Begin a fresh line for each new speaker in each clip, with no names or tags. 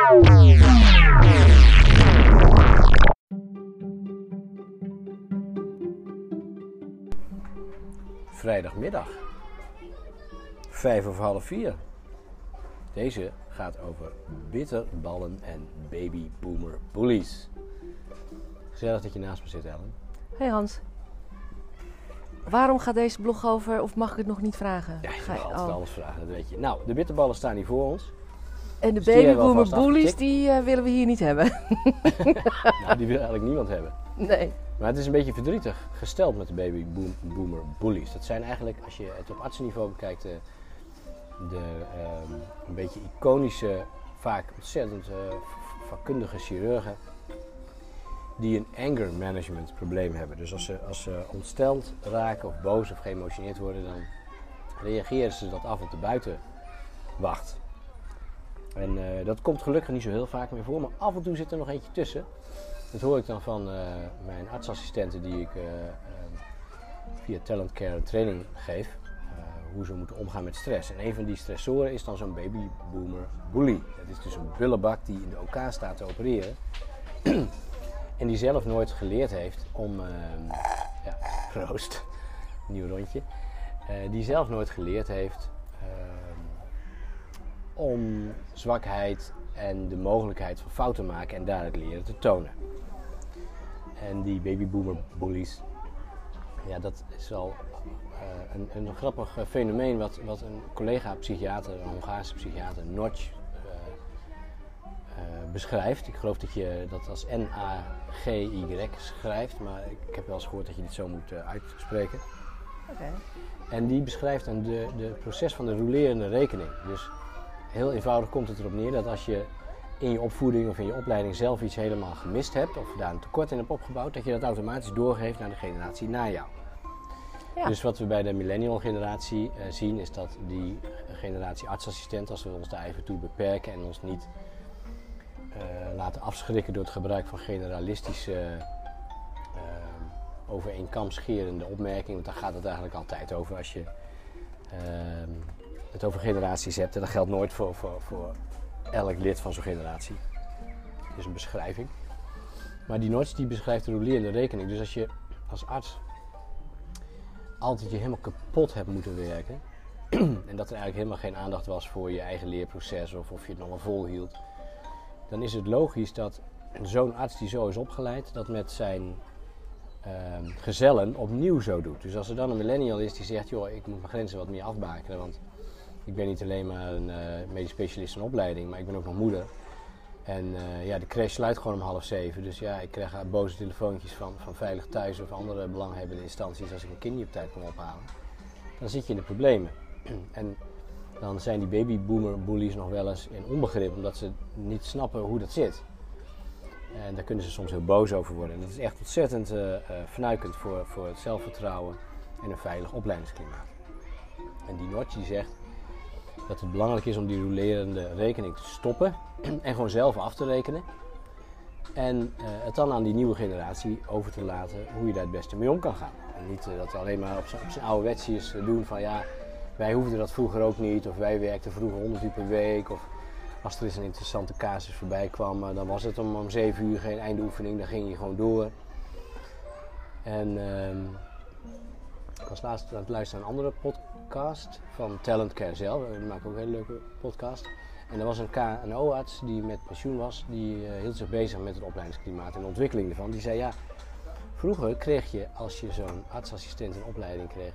Vrijdagmiddag, 4:05. Deze gaat over bitterballen en babyboomer bullies. Gezellig dat je naast me zit, Ellen.
Hey Hans. Waarom gaat deze blog over, of mag ik het nog niet vragen?
Ja, je mag altijd alles vragen, dat weet je. Nou, de bitterballen staan hier voor ons.
En de
Dus die
babyboomer bullies, die willen we hier niet hebben.
Nou, die wil eigenlijk niemand hebben.
Nee.
Maar het is een beetje verdrietig gesteld met de babyboomer bullies. Dat zijn eigenlijk, als je het op artsenniveau bekijkt, een beetje iconische, vaak ontzettend vakkundige chirurgen die een anger management probleem hebben. Dus als ze ontsteld raken of boos of geëmotioneerd worden, dan reageren ze dat af op de buitenwacht. En dat komt gelukkig niet zo heel vaak meer voor, maar af en toe zit er nog eentje tussen. Dat hoor ik dan van mijn artsassistenten die ik via Talent Care een training geef. Hoe ze moeten omgaan met stress. En een van die stressoren is dan zo'n babyboomer bully. Dat is dus een bullebak die in de OK staat te opereren. En die zelf nooit geleerd heeft om... proost. Nieuw rondje. Die zelf nooit geleerd heeft om zwakheid en de mogelijkheid van fouten maken en daaruit leren te tonen. En die babyboomer bullies, ja, dat is wel een grappig fenomeen wat een collega-psychiater, een Hongaarse psychiater, Notch, beschrijft. Ik geloof dat je dat als N-A-G-Y schrijft, maar ik heb wel eens gehoord dat je dit zo moet uitspreken.
Okay.
En die beschrijft dan de proces van de roulerende rekening. Dus heel eenvoudig komt het erop neer dat als je in je opvoeding of in je opleiding zelf iets helemaal gemist hebt of daar een tekort in hebt opgebouwd, dat je dat automatisch doorgeeft naar de generatie na jou. Ja. Dus wat we bij de millennial generatie zien is dat die generatie artsassistent, als we ons daar even toe beperken en ons niet laten afschrikken door het gebruik van generalistische over één kam scherende opmerkingen, want daar gaat het eigenlijk altijd over als je het over generaties hebt. En dat geldt nooit voor elk lid van zo'n generatie. Het is een beschrijving. Maar die Notch die beschrijft de roulerende rekening. Dus als je als arts altijd je helemaal kapot hebt moeten werken en dat er eigenlijk helemaal geen aandacht was voor je eigen leerproces of je het nog wel volhield, dan is het logisch dat zo'n arts die zo is opgeleid, dat met zijn gezellen opnieuw zo doet. Dus als er dan een millennial is die zegt, joh, ik moet mijn grenzen wat meer afbakenen, want ik ben niet alleen maar een medisch specialist in opleiding, maar ik ben ook nog moeder. En de crash sluit gewoon om 6:30, dus ja, ik krijg boze telefoontjes van Veilig Thuis of andere belanghebbende instanties als ik mijn kind niet op tijd kom ophalen. Dan zit je in de problemen. En dan zijn die babyboomer bullies nog wel eens in onbegrip, omdat ze niet snappen hoe dat zit. En daar kunnen ze soms heel boos over worden. En dat is echt ontzettend vernuikend voor het zelfvertrouwen en een veilig opleidingsklimaat. En die Notch die zegt dat het belangrijk is om die roulerende rekening te stoppen en gewoon zelf af te rekenen. En het dan aan die nieuwe generatie over te laten hoe je daar het beste mee om kan gaan. En niet dat alleen maar op zijn ouderwetsjes doen van ja, wij hoefden dat vroeger ook niet, of wij werkten vroeger 100 uur per week, of als er eens een interessante casus voorbij kwam, dan was het om 7 uur geen eindoefening, dan ging je gewoon door. En ik was laatst aan het luisteren naar een andere podcast van Talent Care zelf, die maken ook een hele leuke podcast. En er was een KNO-arts die met pensioen was, die hield zich bezig met het opleidingsklimaat en de ontwikkeling ervan. Die zei ja, vroeger kreeg je, als je zo'n artsassistent in opleiding kreeg,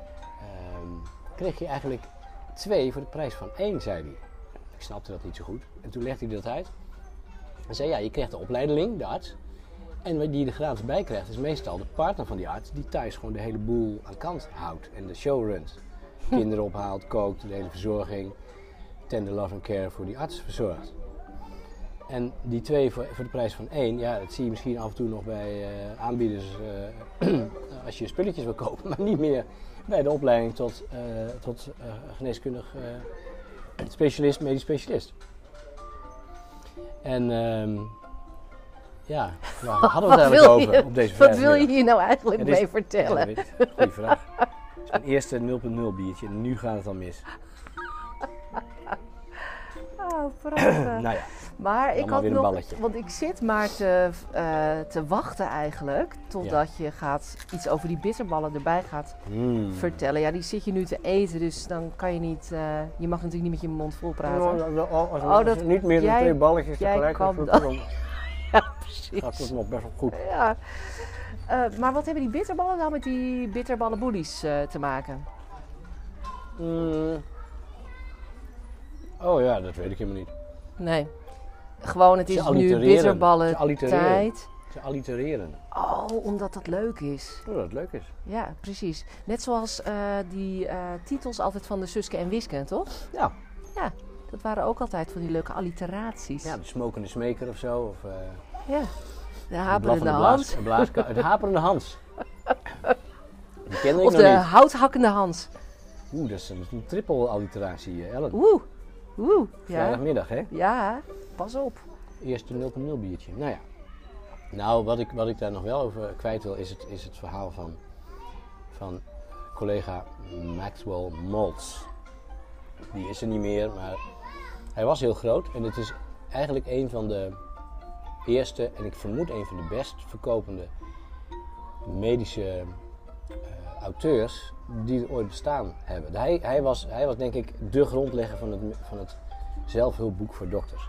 kreeg je eigenlijk 2 voor de prijs van 1, zei hij. Ik snapte dat niet zo goed. En toen legde hij dat uit. Hij zei ja, je krijgt de opleideling, de arts. En wat die je er gratis bij krijgt, is meestal de partner van die arts die thuis gewoon de hele boel aan kant houdt en de show runt. Kinderen ophaalt, kookt, de hele verzorging, tender love and care voor die arts verzorgt. En die 2 voor de prijs van 1, ja, dat zie je misschien af en toe nog bij aanbieders als je spulletjes wil kopen, maar niet meer bij de opleiding tot geneeskundig specialist, medisch specialist. En waar hadden we het eigenlijk over op deze
Wat wil je hier nou eigenlijk mee vertellen?
Ja, goeie vraag. Het is mijn eerste 0.0 biertje en nu gaat het al mis.
Oh, prachtig.
Nou ja.
Maar ik
Allemaal
had
weer een
nog,
balletje.
want ik zit maar te wachten eigenlijk totdat je iets over die bitterballen erbij gaat vertellen. Ja, die zit je nu te eten, dus dan kan je niet, je mag natuurlijk niet met je mond vol praten.
Als het niet meer dan 2 balletjes tegelijk
kan
is,
dat.
dan
Ja, precies.
gaat het nog best wel goed.
Ja. Maar wat hebben die bitterballen nou met die bitterballenboelies te maken?
Oh ja, dat weet ik helemaal niet.
Nee. Gewoon, het
Ze
is nu
allitereren.
bitterballen
Ze allitereren.
tijd.
Ze allitereren.
Oh, omdat dat leuk is.
Oh, dat het leuk is.
Ja, precies. Net zoals die titels altijd van de Suske en Wiske, toch?
Ja.
Ja, dat waren ook altijd van die leuke alliteraties.
Ja, de smokende smeker of zo. Of,
Ja. De
de
haperende
blaffende
Hans.
de haperende Hans. Die kende ik
Of
nog
de
niet.
houthakkende Hans.
Dat is een triple alliteratie, Ellen.
Oeh. Ja.
Vrijdagmiddag, hè?
Ja, pas op.
Eerste 0,0 biertje. Nou ja. Nou, wat ik daar nog wel over kwijt wil, is het verhaal van collega Maxwell Maltz. Die is er niet meer, maar hij was heel groot. En het is eigenlijk een van de eerste, en ik vermoed een van de best verkopende medische auteurs die er ooit bestaan hebben. Hij was denk ik de grondlegger van het zelfhulpboek voor dokters.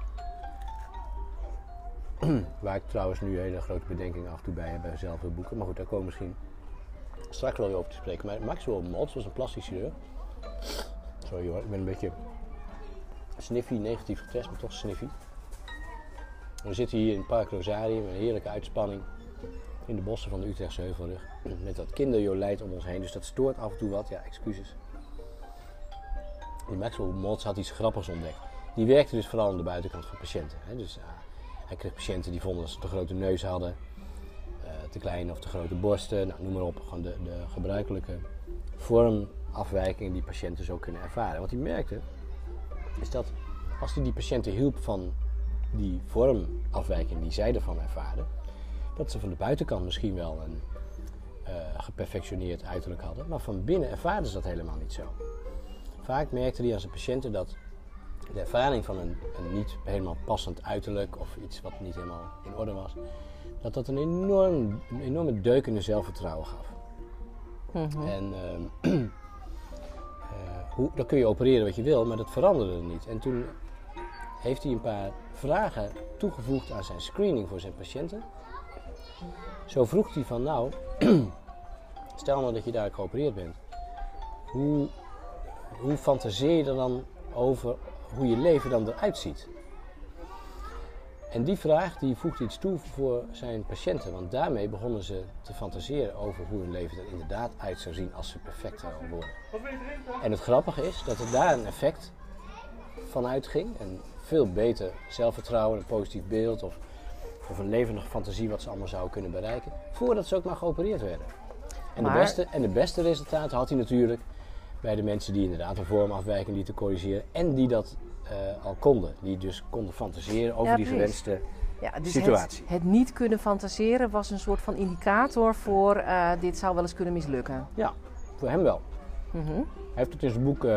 Waar ik trouwens nu hele grote bedenkingen af en toe bij heb bij zelfhulpboeken. Maar goed, daar komen we misschien straks wel weer over te spreken. Maar Maxwell Maltz was een plastisch chirurg. Sorry hoor, ik ben een beetje sniffy, negatief getest, maar toch sniffy. We zitten hier in het Park Rosarium met een heerlijke uitspanning in de bossen van de Utrechtse Heuvelrug. Met dat kinderjolijt om ons heen, dus dat stoort af en toe wat. Ja, excuses. Die Maxwell Maltz had iets grappigs ontdekt. Die werkte dus vooral aan de buitenkant van patiënten. Hè. Dus hij kreeg patiënten die vonden dat ze te grote neus hadden, te kleine of te grote borsten, nou, noem maar op. Gewoon de gebruikelijke vormafwijkingen die patiënten zo kunnen ervaren. Wat hij merkte, is dat als hij die patiënten hielp van die vormafwijking die zij ervan ervaren, dat ze van de buitenkant misschien wel een geperfectioneerd uiterlijk hadden, maar van binnen ervaarden ze dat helemaal niet zo. Vaak merkte hij aan zijn patiënten dat de ervaring van een niet helemaal passend uiterlijk of iets wat niet helemaal in orde was, dat een enorme deuk in de zelfvertrouwen gaf. Mm-hmm. En dan kun je opereren wat je wil, maar dat veranderde niet. En toen heeft hij een paar vragen toegevoegd aan zijn screening voor zijn patiënten. Zo vroeg hij van, nou, stel nou dat je daar geopereerd bent. Hoe fantaseer je er dan over hoe je leven dan eruit ziet? En die vraag die voegde iets toe voor zijn patiënten. Want daarmee begonnen ze te fantaseren over hoe hun leven er inderdaad uit zou zien als ze perfect zouden worden. En het grappige is dat er daar een effect van uitging. Een veel beter zelfvertrouwen, een positief beeld of een levendige fantasie wat ze allemaal zouden kunnen bereiken. Voordat ze ook maar geopereerd werden. En de beste resultaten had hij natuurlijk bij de mensen die inderdaad een vormafwijking lieten corrigeren. En die dat al konden. Die dus konden fantaseren over die gewenste situatie.
Het niet kunnen fantaseren was een soort van indicator voor dit zou wel eens kunnen mislukken.
Ja, voor hem wel.
Mm-hmm.
Hij heeft het in zijn boek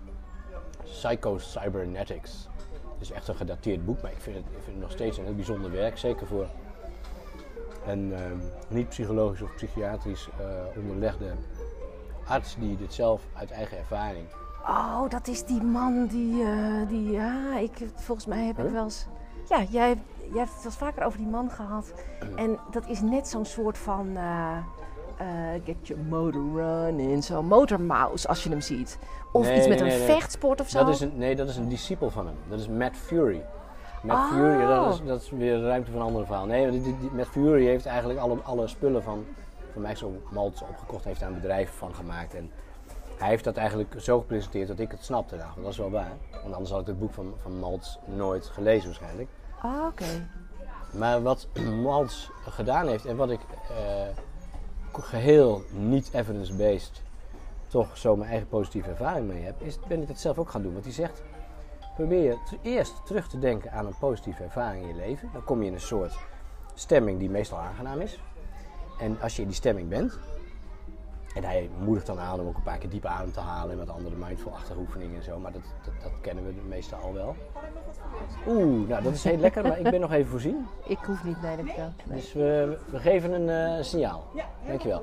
Psycho-Cybernetics. Het is echt een gedateerd boek, maar ik vind het nog steeds een heel bijzonder werk. Zeker voor een niet psychologisch of psychiatrisch onderlegde arts die dit zelf uit eigen ervaring.
Oh, dat is die man volgens mij heb ik wel eens. Ja, jij hebt het wel vaker over die man gehad. En dat is net zo'n soort van get your motor running, zo'n motormouse als je hem ziet. Of iets met een vechtsport of zo.
Dat is een discipel van hem. Dat is Matt Fury. Matt Fury, dat is weer de ruimte van een andere verhaal. Nee, Matt Fury heeft eigenlijk alle spullen van Maxwell Maltz opgekocht, heeft daar een bedrijf van gemaakt. En hij heeft dat eigenlijk zo gepresenteerd dat ik het snapte. Nou, dat is wel waar. Want anders had ik het boek van Maltz nooit gelezen waarschijnlijk.
Oké. Maar
wat Maltz gedaan heeft en wat ik geheel niet evidence-based toch zo mijn eigen positieve ervaring mee heb, ben ik dat zelf ook gaan doen. Want hij zegt, probeer je eerst terug te denken aan een positieve ervaring in je leven. Dan kom je in een soort stemming die meestal aangenaam is. En als je in die stemming bent, En hij moedigt dan aan om ook een paar keer diepe adem te halen en wat andere mindful-achtige oefeningen en zo. Maar dat kennen we meestal al wel. Oeh, nou dat is heel lekker, maar ik ben nog even voorzien.
Ik hoef niet, nee, dankjewel. Nee.
Dus we geven een signaal. Dankjewel.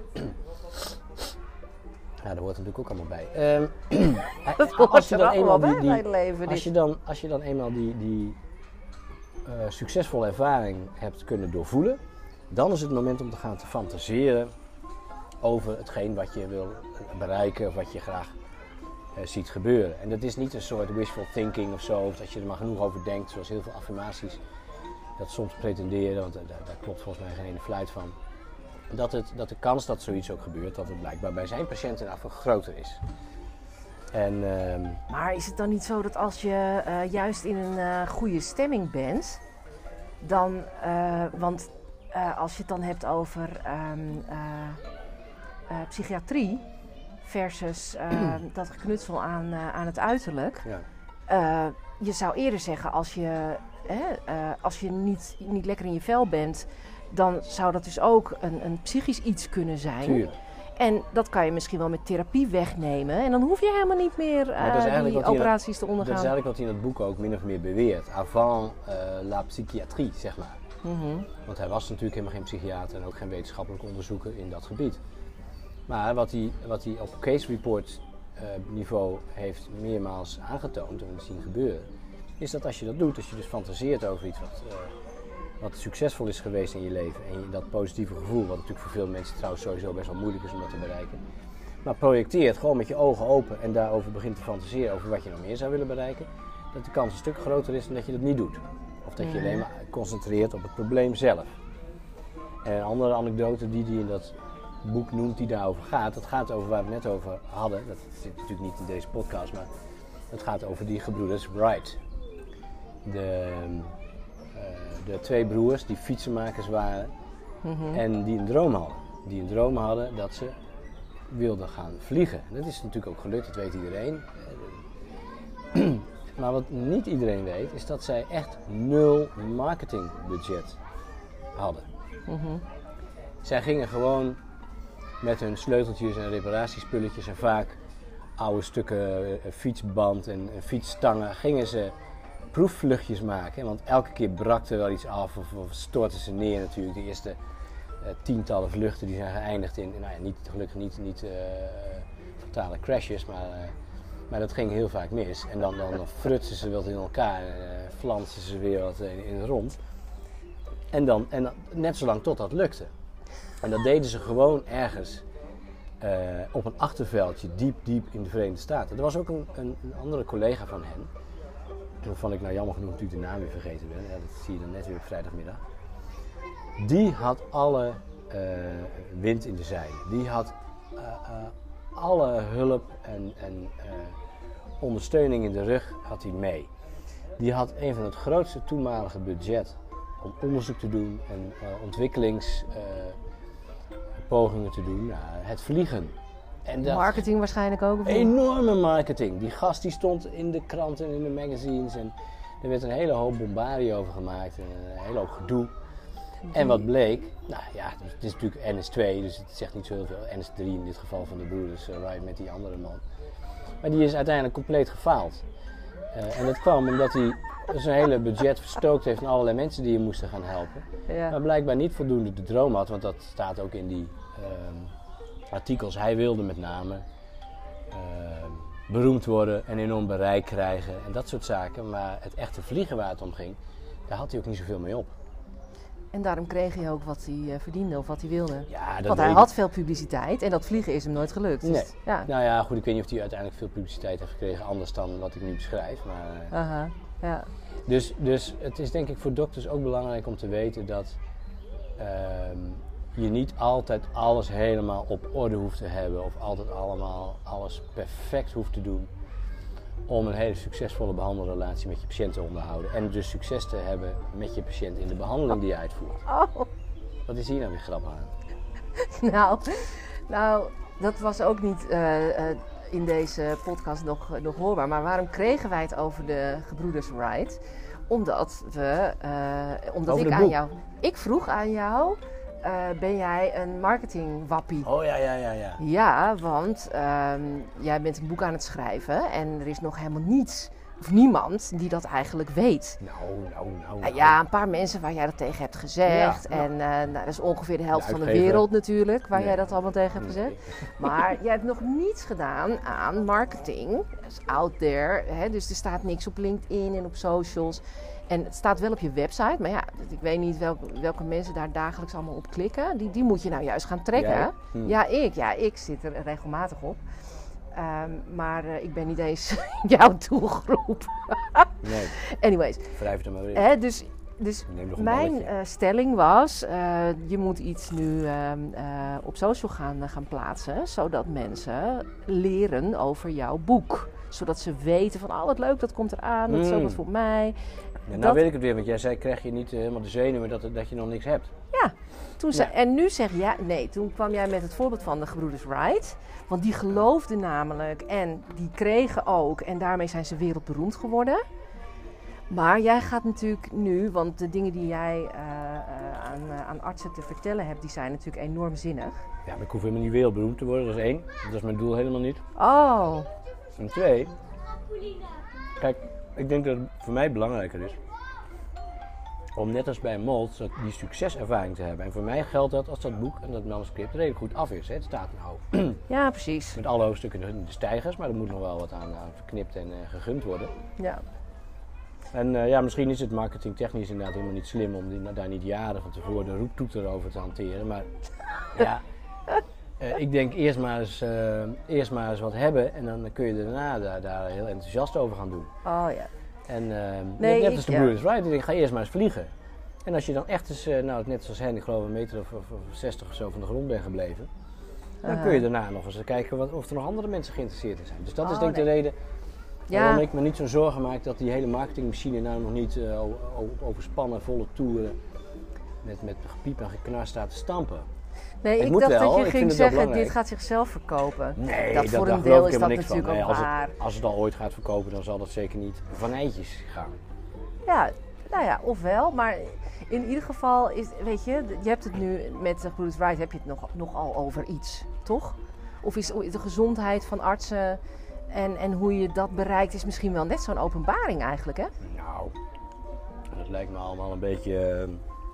Ja, dat hoort natuurlijk ook allemaal bij.
Dat hoort er allemaal bij in mijn leven.
Als je dan eenmaal die succesvolle ervaring hebt kunnen doorvoelen, dan is het moment om te gaan te fantaseren over hetgeen wat je wil bereiken of wat je graag ziet gebeuren. En dat is niet een soort wishful thinking of zo, of dat je er maar genoeg over denkt, zoals heel veel affirmaties dat soms pretenderen, want daar klopt volgens mij geen ene fluit van. Dat de kans dat zoiets ook gebeurt, dat het blijkbaar bij zijn patiënten afval groter is.
Maar is het dan niet zo dat als je juist in een goede stemming bent, dan, want als je het dan hebt over psychiatrie versus dat geknutsel aan het uiterlijk.
Ja.
Je zou eerder zeggen, als je niet lekker in je vel bent, dan zou dat dus ook een psychisch iets kunnen zijn.
Tuurlijk.
En dat kan je misschien wel met therapie wegnemen. En dan hoef je helemaal niet meer die operaties te ondergaan.
Dat is eigenlijk wat hij in het boek ook min of meer beweert. Avant la psychiatrie, zeg maar.
Mm-hmm.
Want hij was natuurlijk helemaal geen psychiater en ook geen wetenschappelijk onderzoeker in dat gebied. Maar wat hij op case report niveau heeft meermaals aangetoond en zien gebeuren, is dat als je dat doet, als je dus fantaseert over iets wat succesvol is geweest in je leven en dat positieve gevoel, wat natuurlijk voor veel mensen trouwens sowieso best wel moeilijk is om dat te bereiken, maar projecteert gewoon met je ogen open en daarover begint te fantaseren over wat je nog meer zou willen bereiken, dat de kans een stuk groter is dan dat je dat niet doet. Of dat je alleen maar concentreert op het probleem zelf. En een andere anekdote die hij in dat boek noemt die daarover gaat, dat gaat over waar we het net over hadden, dat zit natuurlijk niet in deze podcast, maar het gaat over die gebroeders Wright. De twee broers die fietsenmakers waren en die een droom hadden dat ze wilden gaan vliegen. Dat is natuurlijk ook gelukt, dat weet iedereen. Maar wat niet iedereen weet is dat zij echt 0 marketingbudget hadden.
Mm-hmm.
Zij gingen gewoon met hun sleuteltjes en reparatiespulletjes en vaak oude stukken fietsband en fietsstangen gingen ze proefvluchtjes maken. Want elke keer brak er wel iets af of stortten ze neer natuurlijk. De eerste tientallen vluchten die zijn geëindigd in, gelukkig niet fatale crashes, maar dat ging heel vaak mis. En dan frutsen ze wat in elkaar en flansen ze weer wat in het rond. En dan net zolang tot dat lukte. En dat deden ze gewoon ergens op een achterveldje diep in de Verenigde Staten. Er was ook een andere collega van hen, waarvan ik nou jammer genoeg natuurlijk de naam weer vergeten ben. Ja, dat zie je dan net weer op vrijdagmiddag. Die had alle wind in de zeilen. Die had alle hulp en ondersteuning in de rug had hij mee. Die had een van het grootste toenmalige budget om onderzoek te doen en ontwikkelingspogingen te doen. Het vliegen. En
marketing waarschijnlijk ook? Of
enorme marketing. Die gast die stond in de kranten en in de magazines en er werd een hele hoop bombardie over gemaakt en een hele hoop gedoe. En wat bleek, nou ja, het is natuurlijk NS2, dus het zegt niet zo heel veel. NS3 in dit geval van de broeders Wright met die andere man. Maar die is uiteindelijk compleet gefaald. En dat kwam omdat hij zijn hele budget verstookt heeft aan allerlei mensen die hem moesten gaan helpen.
Ja.
Maar blijkbaar niet voldoende de droom had, want dat staat ook in die artikels. Hij wilde met name beroemd worden en enorm bereik krijgen en dat soort zaken. Maar het echte vliegen waar het om ging, daar had hij ook niet zoveel mee op.
En daarom kreeg hij ook wat hij verdiende of wat hij wilde.
Ja,
want hij had veel publiciteit en dat vliegen is hem nooit gelukt.
Nee.
Dus, ja.
Nou ja, goed, ik weet niet of hij uiteindelijk veel publiciteit heeft gekregen, anders dan wat ik nu beschrijf. Maar,
aha, ja.
Dus het is denk ik voor dokters ook belangrijk om te weten dat je niet altijd alles helemaal op orde hoeft te hebben of altijd allemaal alles perfect hoeft te doen om een hele succesvolle behandelrelatie met je patiënt te onderhouden. En dus succes te hebben met je patiënt in de behandeling die je uitvoert.
Oh.
Wat is hier nou weer grappig aan?
Nou, dat was ook niet in deze podcast nog hoorbaar. Maar waarom kregen wij het over de gebroeders Wright? Omdat ik aan jou... Ik vroeg aan jou... ben jij een marketingwappie.
Oh ja.
Ja, want jij bent een boek aan het schrijven en er is nog helemaal niets of niemand die dat eigenlijk weet.
Nou.
Ja, een paar mensen waar jij dat tegen hebt gezegd.
Ja.
En dat is ongeveer de helft van de
uitgever.
wereld natuurlijk, waar
Nee.
jij dat allemaal tegen hebt gezegd. Maar jij hebt nog niets gedaan aan marketing. Dat is out there. Hè? Dus er staat niks op LinkedIn en op socials. En het staat wel op je website. Maar ja, ik weet niet welke mensen daar dagelijks allemaal op klikken. Die moet je nou juist gaan trekken.
Jij?
Ja, ik zit er regelmatig op. Maar ik ben niet eens jouw doelgroep.
Nee,
Anyways,
wrijf het er maar weer in.
dus
Neem nog een
mijn
balletje.
stelling was, je moet iets nu op social gaan plaatsen, zodat mensen leren over jouw boek. Zodat ze weten van, oh wat leuk, dat komt eraan, dat is ook wat voor mij.
Ja, nou
dat-
weet ik het weer, want jij zei, krijg je niet helemaal de zenuwen dat je nog niks hebt.
Ja,
Ja.
en nu zeg jij, nee, toen kwam jij met het voorbeeld van de gebroeders Wright. Want die geloofden namelijk en die kregen ook en daarmee zijn ze wereldberoemd geworden. Maar jij gaat natuurlijk nu, want de dingen die jij aan artsen te vertellen hebt, die zijn natuurlijk enorm zinnig.
Ja, maar ik hoef helemaal niet wereldberoemd te worden, dat is 1. Dat is mijn doel helemaal niet.
Oh,
En 2, kijk, ik denk dat het voor mij belangrijker is om net als bij Mold die succeservaring te hebben. En voor mij geldt dat als dat boek en dat manuscript redelijk goed af is. Hè. Het staat nou
ja precies.
met alle hoofdstukken in de stijgers, maar er moet nog wel wat aan verknipt en gegumd worden.
Ja.
En ja, misschien is het marketingtechnisch inderdaad helemaal niet slim om daar niet jaren van tevoren de roeptoeter over te hanteren. Maar ja, ik denk eerst maar eens wat hebben en dan kun je daarna daar heel enthousiast over gaan doen.
Oh ja.
En
Nee,
net als de
ja.
Brothers Wright, ik denk, ga eerst maar eens vliegen. En als je dan echt eens, net zoals hen, ik geloof een meter of 60 of zo van de grond bent gebleven, dan kun je daarna nog eens kijken of er nog andere mensen geïnteresseerd in zijn. Dus dat is denk ik de reden waarom ik me niet zo'n zorgen maak dat die hele marketingmachine nou nog niet overspannen, volle toeren met gepiep en geknar staat te stampen.
Nee,
Het
ik
moet
dacht
wel,
dat
ik
je
vind
ging
het wel
zeggen,
belangrijk.
dit gaat zichzelf verkopen.
Nee,
dat voor
daar
een
geloof
deel
ik
is dat
helemaal niks van.
natuurlijk
Nee,
ook waar.
als het al ooit gaat verkopen, dan zal dat zeker niet van eindjes gaan.
Ja, nou ja, ofwel. Maar in ieder geval is, weet je hebt het nu met de Gebroeders Wright heb je het nogal over iets, toch? Of is de gezondheid van artsen en hoe je dat bereikt is misschien wel net zo'n openbaring eigenlijk, hè?
Nou, dat lijkt me allemaal een beetje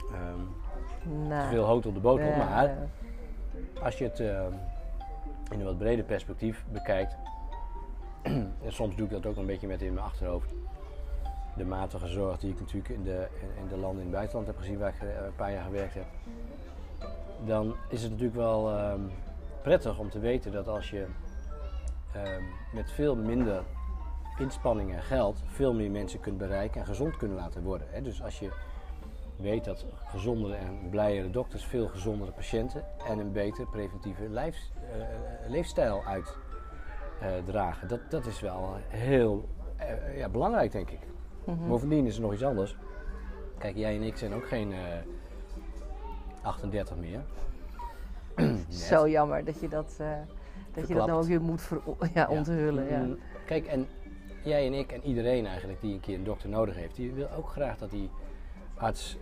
Nou,
te veel hout op de boter.
ja,
Maar als je het in een wat breder perspectief bekijkt, en soms doe ik dat ook een beetje met in mijn achterhoofd, de matige zorg die ik natuurlijk in de landen in het buitenland heb gezien, waar ik een paar jaar gewerkt heb, dan is het natuurlijk wel prettig om te weten dat als je met veel minder inspanning en geld veel meer mensen kunt bereiken en gezond kunnen laten worden. Hè. Dus als je weet dat gezondere en blijere dokters veel gezondere patiënten en een betere preventieve leefstijl uitdragen. Dat is wel heel belangrijk, denk ik. Bovendien is er nog iets anders. Kijk, jij en ik zijn ook geen 38 meer.
Zo jammer dat je dat nou ook weer moet onthullen. Ja.
Kijk, en jij en ik en iedereen eigenlijk die een keer een dokter nodig heeft, die wil ook graag dat die arts,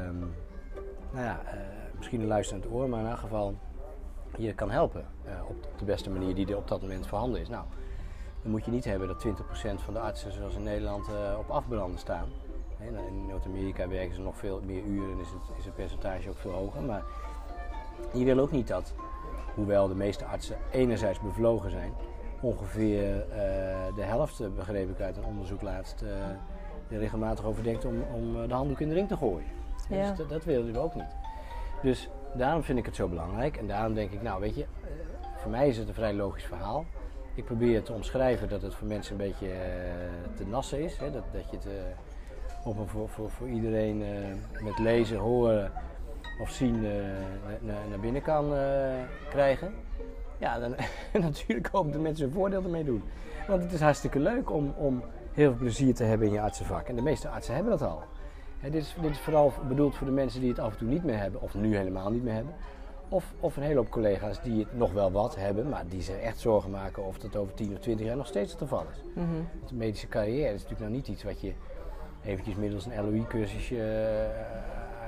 misschien een luisterend oor, maar in elk geval je kan helpen op de beste manier die er op dat moment voorhanden is. Nou, dan moet je niet hebben dat 20% van de artsen zoals in Nederland op afbranden staan. In Noord-Amerika werken ze nog veel meer uren en is het percentage ook veel hoger. Maar je wil ook niet dat, hoewel de meeste artsen enerzijds bevlogen zijn, ongeveer de helft, begreep ik uit een onderzoek laatst, er regelmatig over denkt om de handdoek in de ring te gooien.
Ja.
Dus dat willen we ook niet. Dus daarom vind ik het zo belangrijk en daarom denk ik, nou weet je, voor mij is het een vrij logisch verhaal. Ik probeer te omschrijven dat het voor mensen een beetje te nassen is. Hè? Dat je het voor iedereen met lezen, horen of zien naar binnen kan krijgen. Ja, dan natuurlijk ook dat mensen een voordeel ermee doen. Want het is hartstikke leuk om heel veel plezier te hebben in je artsenvak. En de meeste artsen hebben dat al. Dit is vooral bedoeld voor de mensen die het af en toe niet meer hebben, of nu helemaal niet meer hebben. Of een hele hoop collega's die het nog wel wat hebben, maar die zich echt zorgen maken of dat over 10 of 20 jaar nog steeds het geval is.
Mm-hmm.
Want de medische carrière is natuurlijk nou niet iets wat je eventjes middels een LOE-cursusje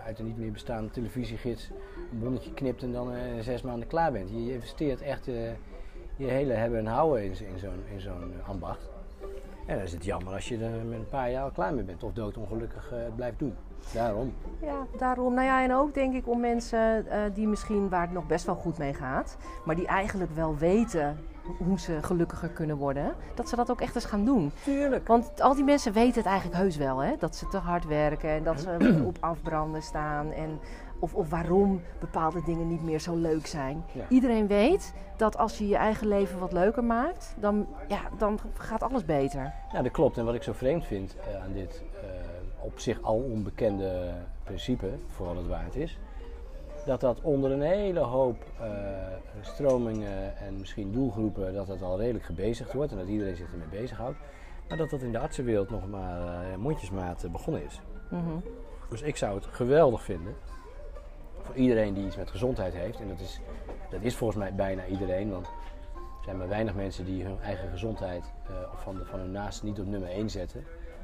uit een niet meer bestaande televisiegids een bonnetje knipt en dan 6 maanden klaar bent. Je investeert echt je hele hebben en houden in zo'n ambacht. En dan is het jammer als je er met een paar jaar al klaar mee bent of doodongelukkig het blijft doen. Daarom.
Ja, daarom. Nou ja, en ook denk ik om mensen die misschien waar het nog best wel goed mee gaat, maar die eigenlijk wel weten hoe ze gelukkiger kunnen worden, dat ze dat ook echt eens gaan doen.
Tuurlijk.
Want al die mensen weten het eigenlijk heus wel, hè? Dat ze te hard werken en dat ze op afbranden staan. Of waarom bepaalde dingen niet meer zo leuk zijn.
Ja.
Iedereen weet dat als je je eigen leven wat leuker maakt, dan gaat alles beter.
Ja, dat klopt. En wat ik zo vreemd vind aan dit op zich al onbekende principe, voor wat het waard is, dat onder een hele hoop stromingen en misschien doelgroepen dat al redelijk gebezigd wordt en dat iedereen zich ermee bezighoudt, maar dat in de artsenwereld nog maar mondjesmaat begonnen is.
Mm-hmm.
Dus ik zou het geweldig vinden voor iedereen die iets met gezondheid heeft, en dat is volgens mij bijna iedereen, want er zijn maar weinig mensen die hun eigen gezondheid of van hun naasten niet op nummer 1 zetten.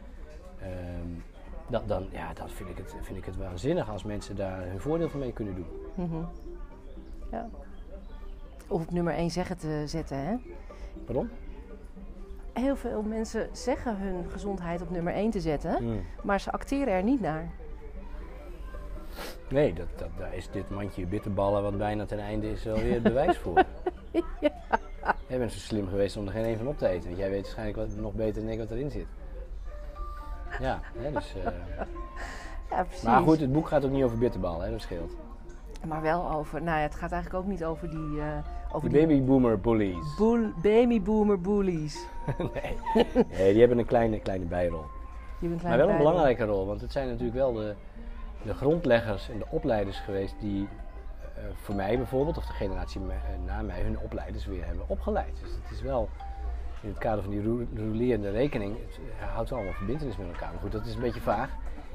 Dan vind ik het waanzinnig als mensen daar hun voordeel van mee kunnen doen.
Mm-hmm. Ja. Of op nummer 1 zeggen te zetten, hè?
Pardon?
Heel veel mensen zeggen hun gezondheid op nummer 1 te zetten, maar ze acteren er niet naar.
Nee, daar is dit mandje bitterballen wat bijna ten einde is alweer het bewijs voor.
Ja.
Jij bent zo slim geweest om er geen een van op te eten, want jij weet waarschijnlijk nog beter dan ik wat erin zit. Ja, dus...
Ja, precies.
Maar goed, het boek gaat ook niet over bitterballen, dat scheelt.
Maar wel over, nou ja, het gaat eigenlijk ook niet over die...
Die babyboomer bullies.
Babyboomer bullies.
Nee, die hebben een kleine bijrol. Maar wel een belangrijke rol, want het zijn natuurlijk wel de grondleggers en de opleiders geweest die voor mij bijvoorbeeld, of de generatie na mij, hun opleiders weer hebben opgeleid. Dus het is wel, in het kader van die rolerende rekening, het houdt wel allemaal verbintenis met elkaar. Maar goed, dat is een beetje vaag.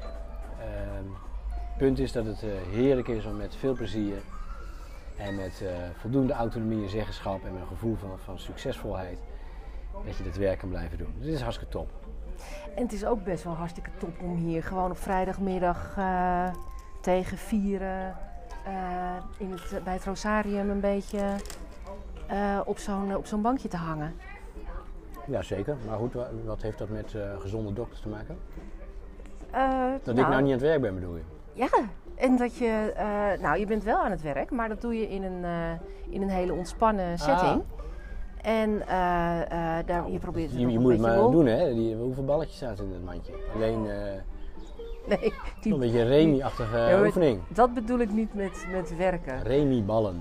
Punt is dat het heerlijk is om met veel plezier en met voldoende autonomie en zeggenschap en met een gevoel van succesvolheid, dat je dit werk kan blijven doen. Dus dit is hartstikke top.
En het is ook best wel hartstikke top om hier gewoon op vrijdagmiddag tegen 4 bij het Rosarium een beetje op zo'n bankje te hangen.
Ja, zeker. Maar goed, wat heeft dat met gezonde dokters te maken? Ik nou niet aan het werk ben, bedoel je?
Ja, en dat je... je bent wel aan het werk, maar dat doe je in een hele ontspannen setting. En je probeert het
je moet het maar doen, hè? Hoeveel balletjes staan er in het mandje? Alleen
nee,
een beetje Remy-achtige oefening.
Dat bedoel ik niet met werken.
Remy-ballen.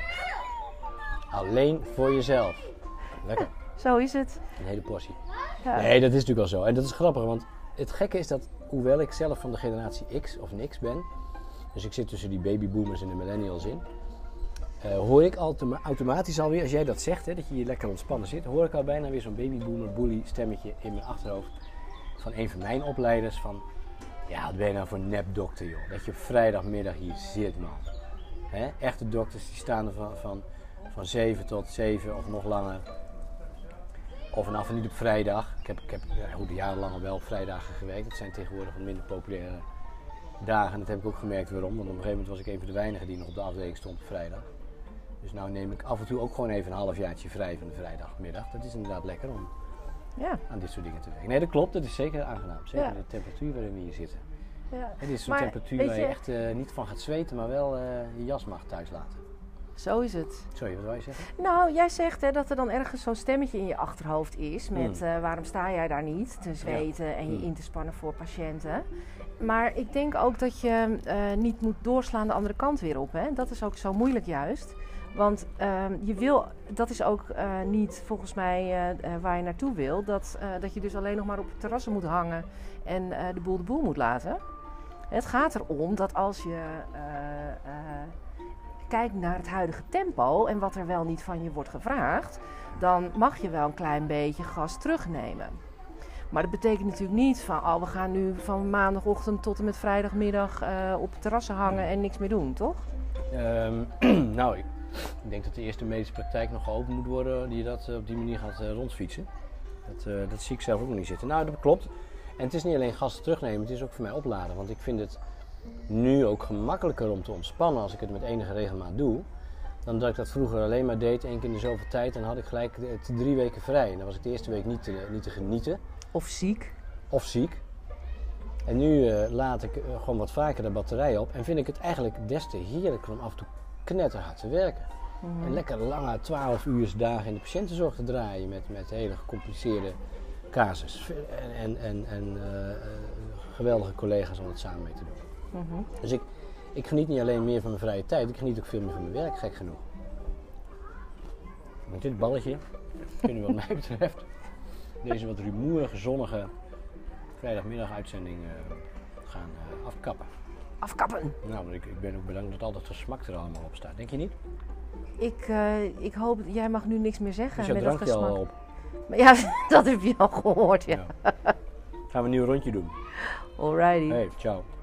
Alleen voor jezelf. Lekker.
Zo is het.
Een hele portie.
Ja.
Nee, dat is natuurlijk wel zo. En dat is grappig, want het gekke is dat, hoewel ik zelf van de generatie X of niks ben, dus ik zit tussen die babyboomers en de millennials in, hoor ik automatisch alweer, als jij dat zegt, hè, dat je hier lekker ontspannen zit, hoor ik al bijna weer zo'n babyboomer bully stemmetje in mijn achterhoofd van een van mijn opleiders van, ja, wat ben je nou voor nepdokter, joh, dat je op vrijdagmiddag hier zit, man. Hè? Echte dokters die staan er van 7 tot 7 of nog langer. Of en af en niet op vrijdag. Ik heb jarenlang al wel op vrijdagen gewerkt. Dat zijn tegenwoordig wat minder populaire dagen. En dat heb ik ook gemerkt waarom. Want op een gegeven moment was ik een van de weinigen die nog op de afdeling stond op vrijdag. Dus nou neem ik af en toe ook gewoon even een halfjaartje vrij van de vrijdagmiddag. Dat is inderdaad lekker om aan dit soort dingen te werken. Nee, dat klopt. Dat is zeker aangenaam. Zeker de temperatuur waarin we hier zitten.
Ja.
Het is zo'n temperatuur waar je echt niet van gaat zweten, maar wel je jas mag thuis laten.
Zo is het.
Sorry, wat wil je zeggen?
Nou, jij zegt dat er dan ergens zo'n stemmetje in je achterhoofd is met waarom sta jij daar niet te zweten en je in te spannen voor patiënten. Maar ik denk ook dat je niet moet doorslaan de andere kant weer op. Hè? Dat is ook zo moeilijk juist. Want dat is ook niet volgens mij waar je naartoe wil. Dat je dus alleen nog maar op terrassen moet hangen en de boel moet laten. Het gaat erom dat als je kijkt naar het huidige tempo en wat er wel niet van je wordt gevraagd, dan mag je wel een klein beetje gas terugnemen. Maar dat betekent natuurlijk niet van, we gaan nu van maandagochtend tot en met vrijdagmiddag op terrassen hangen en niks meer doen, toch?
Nou, ik denk dat de eerste medische praktijk nog geopend moet worden die dat op die manier gaat rondfietsen. Dat zie ik zelf ook nog niet zitten. Nou, dat klopt. En het is niet alleen gas terugnemen, het is ook voor mij opladen. Want ik vind het nu ook gemakkelijker om te ontspannen als ik het met enige regelmaat doe. Dan dat ik dat vroeger alleen maar deed, 1 keer in de zoveel tijd. En dan had ik gelijk 3 weken vrij. En dan was ik de eerste week niet te genieten.
Of ziek.
Of ziek. En nu laat ik gewoon wat vaker de batterij op. En vind ik het eigenlijk des te heerlijker om af en toe knetterhard te werken. En lekker lange 12 uur dagen in de patiëntenzorg te draaien met hele gecompliceerde casus. En geweldige collega's om het samen mee te doen. Dus ik geniet niet alleen meer van mijn vrije tijd, ik geniet ook veel meer van mijn werk, gek genoeg. Met dit balletje kunnen we wat mij betreft deze wat rumoerige, zonnige vrijdagmiddag uitzending gaan afkappen.
Afkappen!
Nou, maar ik ben ook bedankt dat altijd de smak er allemaal op staat. Denk je niet?
Ik hoop, jij mag nu niks meer zeggen.
Is jouw
met dat
drankje al
gesmak.
op?
Maar ja, dat heb je al gehoord, ja.
Ja. Gaan we een nieuw rondje doen.
Alrighty.
Hey, ciao.